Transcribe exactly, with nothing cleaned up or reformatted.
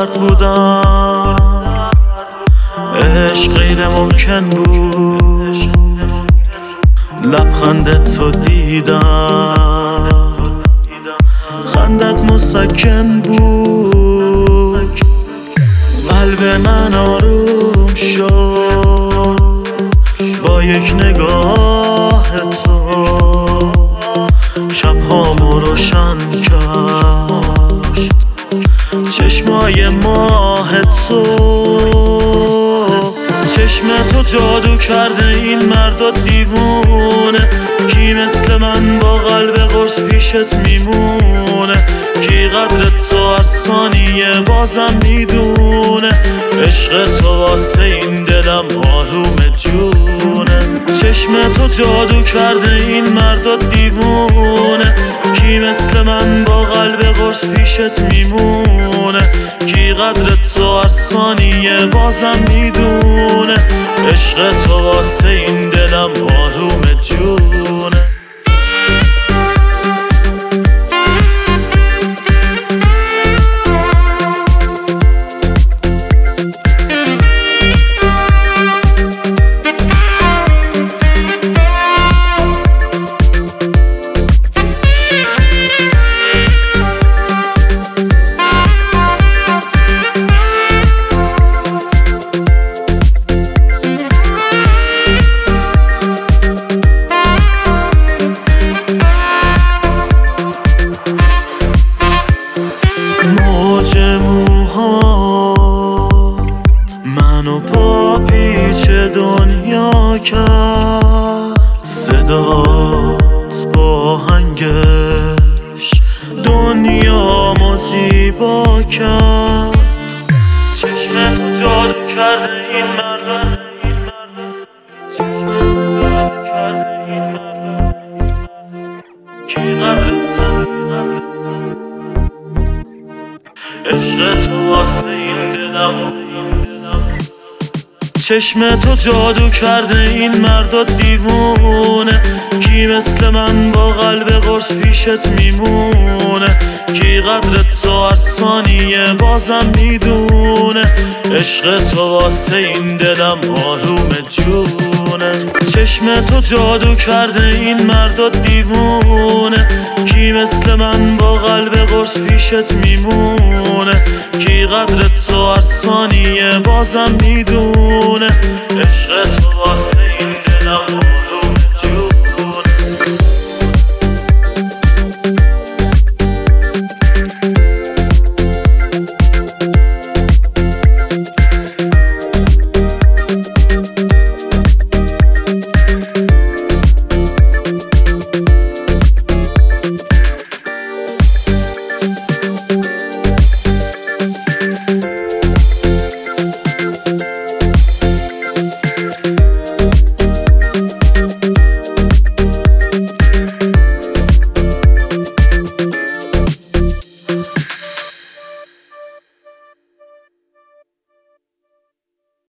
درد بودم، عشق غیر ممکن بود. لبخندت تو دیدم، خندت مسکن بود. قلب من آروم شد با یک نگاه تو، شبهامو روشن کرد چشمای ماه تو. چشم تو جادو کرده این مرد دیوونه، کی مثل من با قلب قرص پیشت میمونه؟ کی قدر تو هر ثانیه بازم میدونه؟ عشق تو واسه این دلم آروم جونه. چشم تو جادو کرده این مرد دیوونه، کی مثل من با قلب قرص پیشت میمونه؟ کی قدر تو هر ثانیه بازم میدونه؟ عشق تو واسه این دلم آروم جونه. موج موهات منو با پیچ دنیا کرد، صدات با هنگش دنیامو زیبا کرد. چشم تو جادو کرده این مردم، چشم تو جادو کرده این مردم، کی قدر تو عشق تو واسه این دلم. چشم تو جادو کرده این مرد دیوونه، کی مثل من با قلب قرص پیشت میمونه؟ کی قدر تو هر ثانیه بازم میدونه؟ عشق تو واسه این دلم آروم جونه. چشم تو جادو کرده این مرد دیوونه، کی مثل من با قلب قرص پیشت میمونه؟ کی قدر تو هر ثانیه بازم میدونه؟ عشق تو واسه